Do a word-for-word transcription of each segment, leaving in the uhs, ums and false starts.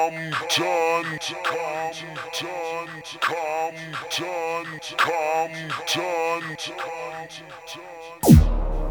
Compton, Compton, Compton, Compton, Compton.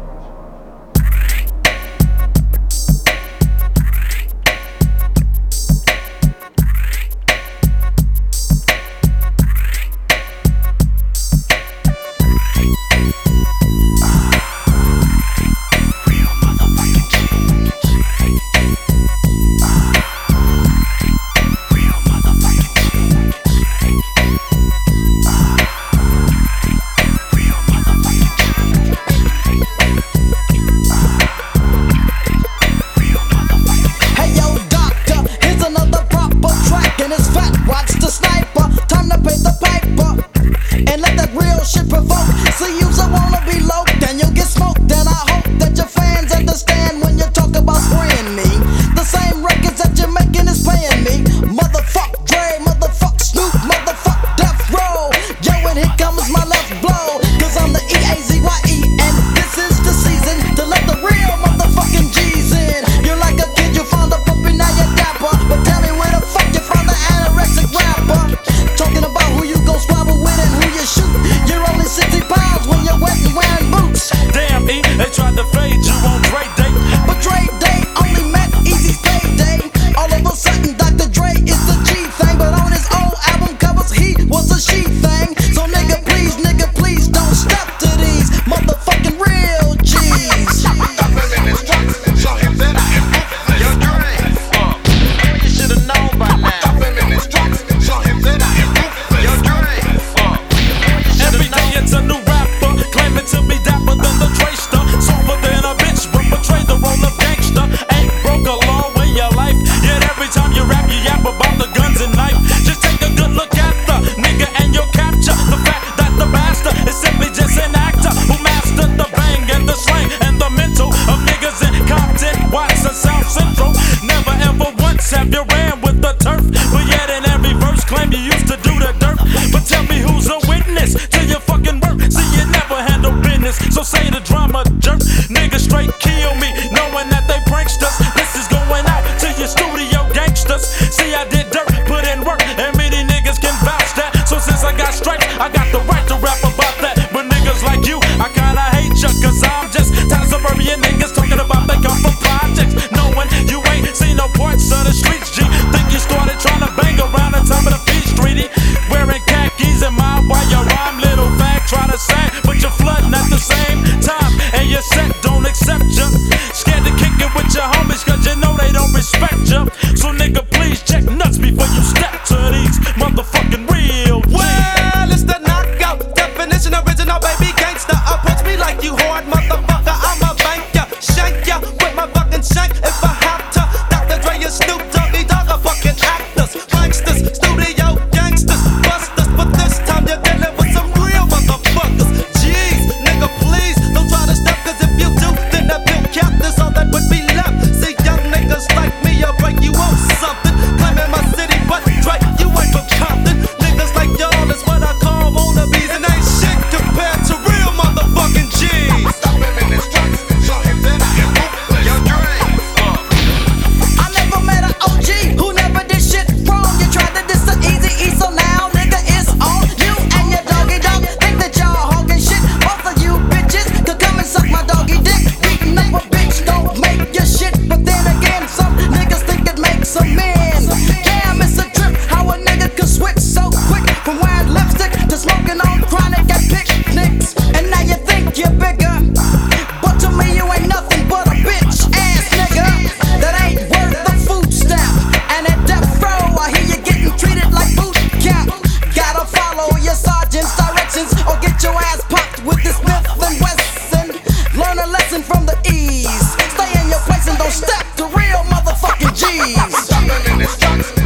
From the ease, stay in your place and don't step to real motherfucking G's. Stopping in this truck.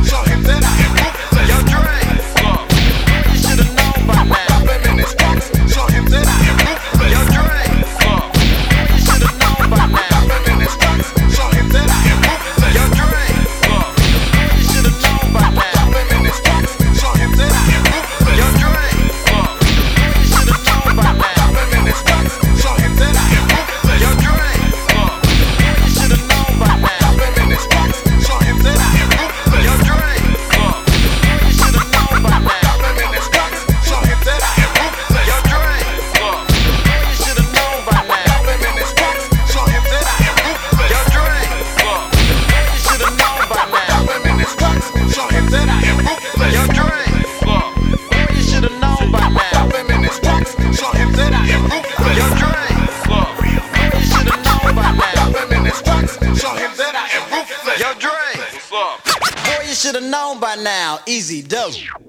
him that I am ruthless. Yo, Dre, boy, you should've known by now. Stop him in his tracks, show him that I am ruthless. Yo, Dre, boy, you should've known by now. Stop him in his tracks, show him that I am ruthless. Yo, Dre, boy, you should've known by now. Easy dope.